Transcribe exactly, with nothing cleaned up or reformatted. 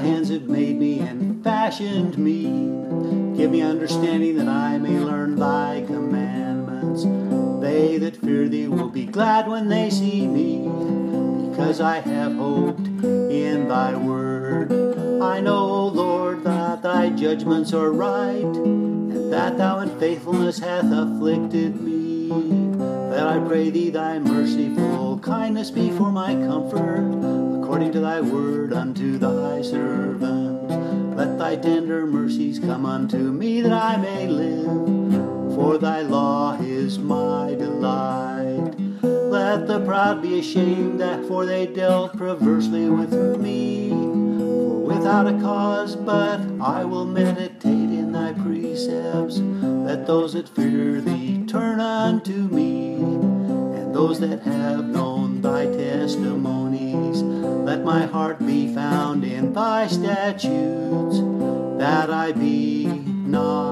hands have made me and fashioned me. Give me understanding that I may learn thy commandments. They that fear thee will be glad when they see me, because I have hoped in thy word. I know, O Lord, that thy judgments are right, and that thou in faithfulness hast afflicted me. That I pray thee thy merciful kindness be for my comfort, according to thy word unto thy servant. Let thy tender mercies come unto me, that I may live, for thy law is my delight. Let the proud be ashamed, that for they dealt perversely with me, for without a cause, but I will meditate in thy precepts. Let those that fear thee turn unto me, and those that have known thy testimonies. Let my heart be found in thy statutes, that I be not